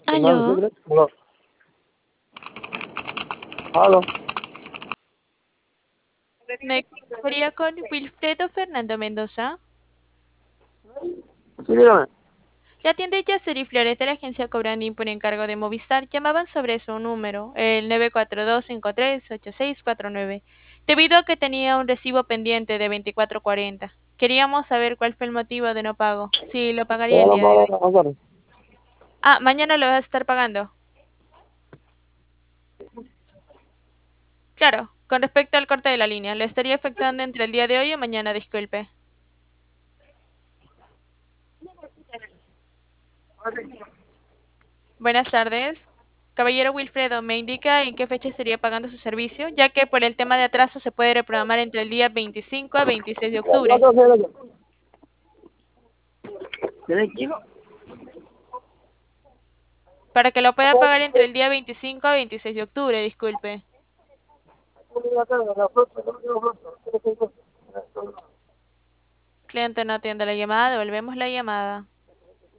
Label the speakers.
Speaker 1: Aló,
Speaker 2: Aló. Aló.
Speaker 1: me comunicaría con Wilfredo Fernando Mendoza.
Speaker 2: Sí, dígame.
Speaker 1: Le atiende Yaceri Flores de la agencia Cobrandín por encargo de Movistar. Llamaban sobre su número, el 942538649, debido a que tenía un recibo pendiente de 2440. Queríamos saber cuál fue el motivo de no pago, si lo pagaría
Speaker 2: Ya
Speaker 1: el
Speaker 2: lo
Speaker 1: día de
Speaker 2: puedo
Speaker 1: hoy.
Speaker 2: hacer.
Speaker 1: Ah, mañana lo vas a estar pagando. Claro, con respecto al corte de la línea, lo estaría efectuando entre el día de hoy o mañana, disculpe. Buenas tardes. Caballero Wilfredo, ¿me indica en qué fecha estaría pagando su servicio? Ya que por el tema de atraso se puede reprogramar entre el día 25 a 26 de
Speaker 2: Ya
Speaker 1: octubre.
Speaker 2: te hacer eso. ¿Tienes chico?
Speaker 1: Para que lo pueda pagar entre el día 25 a 26 de octubre, disculpe. Cliente no atiende la llamada, devolvemos la llamada.